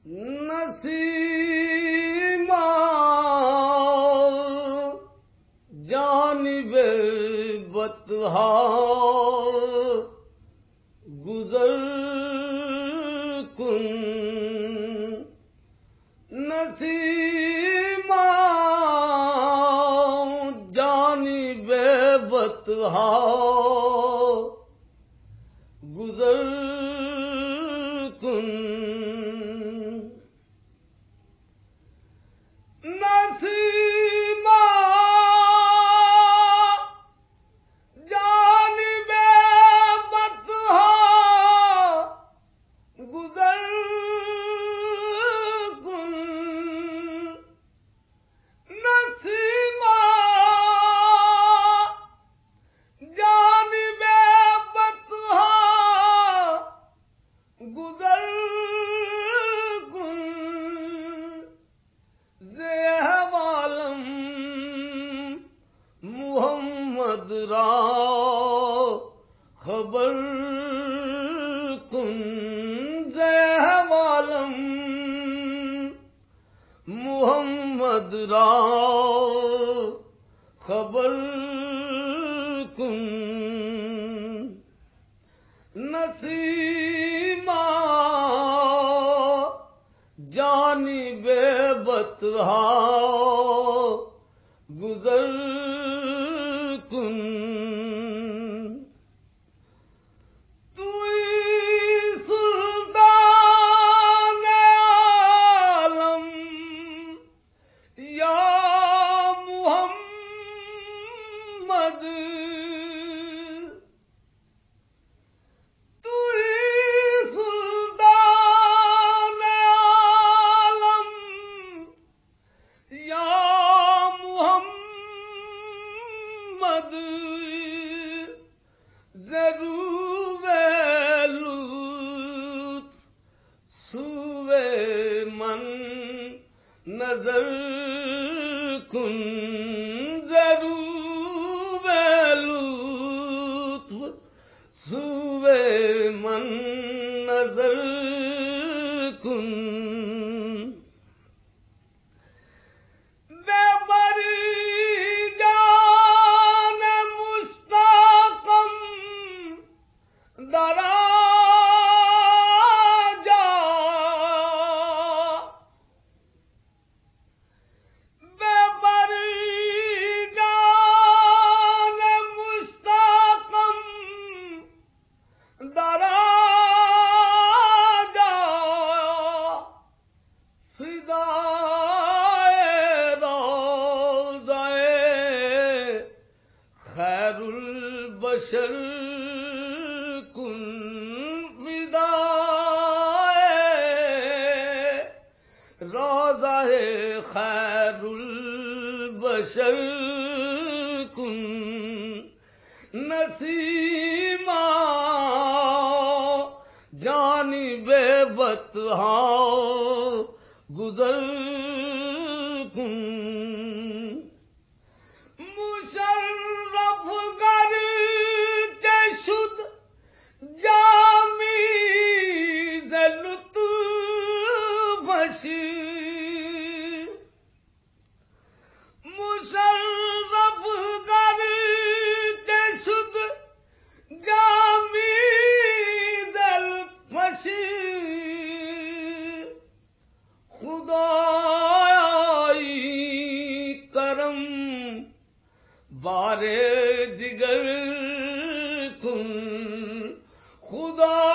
نسیما جانب بطحا گزر کن نسیما جانب بطحا گزر کن نسیما جانب بطحا گزر کن نسیما جانب بطحا گزر کن زیحوالم محمد را خبر کن زیحوالم محمد را خبر کن نسیما جانب بطحا گزر کن توئی سلطان عالم یا محمد ضرور لطف سوے من نظر کن ضرور لطف سوے من نظر کن خیر البشر کن فدائے روضہ خیر البشر کن نسیما جانب بطحا گزر کن مشرف گر کے شد جامی لطفشی خدای کرم بارے دیگر کن خدا